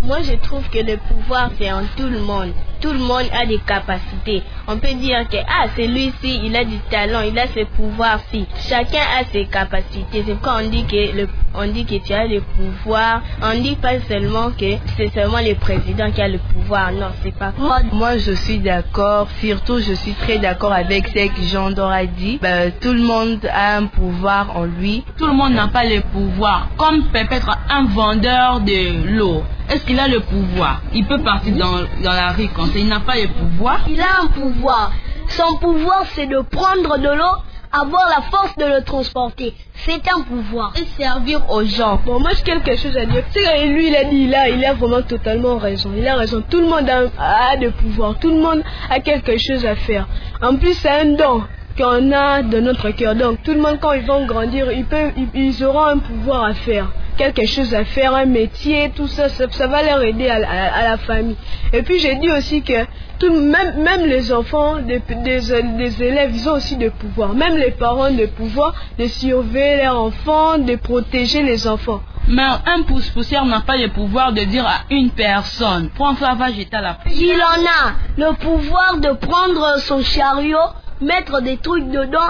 Moi, je trouve que le pouvoir, c'est en tout le monde. Tout le monde a des capacités. On peut dire que celui-ci, il a du talent, il a ce pouvoir-ci. Chacun a ses capacités. C'est pourquoi on dit que tu as le pouvoir. On dit pas seulement que c'est seulement le président qui a le pouvoir. Non, c'est pas ça. Moi, je suis d'accord. Surtout, je suis très d'accord avec ce que Jean Dor a dit. Tout le monde a un pouvoir en lui. Tout le monde n'a pas le pouvoir. Comme peut-être un vendeur de l'eau. Est-ce qu'il a le pouvoir? Il peut partir dans la rue comme ça. Il n'a pas le pouvoir. Il a un pouvoir. Son pouvoir, c'est de prendre de l'eau, avoir la force de le transporter. C'est un pouvoir. Et servir aux gens. Bon, moi, j'ai quelque chose à dire. C'est lui, il a dit, il a vraiment totalement raison. Il a raison. Tout le monde a de pouvoir. Tout le monde a quelque chose à faire. En plus, c'est un don qu'on a de notre cœur. Donc, tout le monde, quand ils vont grandir, ils auront un pouvoir à faire. Quelque chose à faire, un métier, tout ça, ça va leur aider à la famille. Et puis j'ai dit aussi que même les enfants des élèves, ils ont aussi des pouvoirs. Même les parents ont des pouvoirs de surveiller leurs enfants, de protéger les enfants. Mais un pouce-poussière n'a pas le pouvoir de dire à une personne, prends ça, va jeter à la poubelle. Il en a le pouvoir de prendre son chariot, mettre des trucs dedans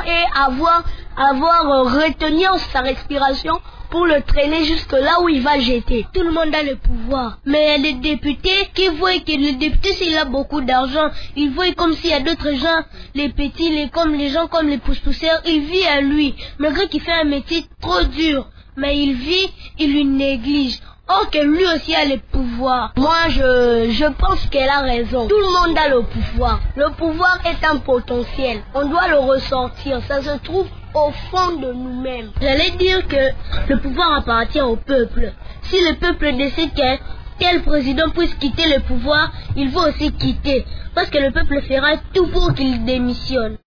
et retenir sa respiration pour le traîner jusque là où il va jeter. Tout le monde a le pouvoir. Mais il y a des députés qui voient que le député, s'il a beaucoup d'argent, il voit comme s'il y a d'autres gens, les petits, les gens comme les pousse-poussières, il vit à lui. Malgré qu'il fait un métier trop dur, mais il lui néglige. Or que lui aussi a le pouvoir. Moi, je pense qu'elle a raison. Tout le monde a le pouvoir. Le pouvoir est un potentiel. On doit le ressortir. Ça se trouve au fond de nous-mêmes. J'allais dire que le pouvoir appartient au peuple. Si le peuple décide que tel président puisse quitter le pouvoir, il faut aussi quitter. Parce que le peuple fera tout pour qu'il démissionne.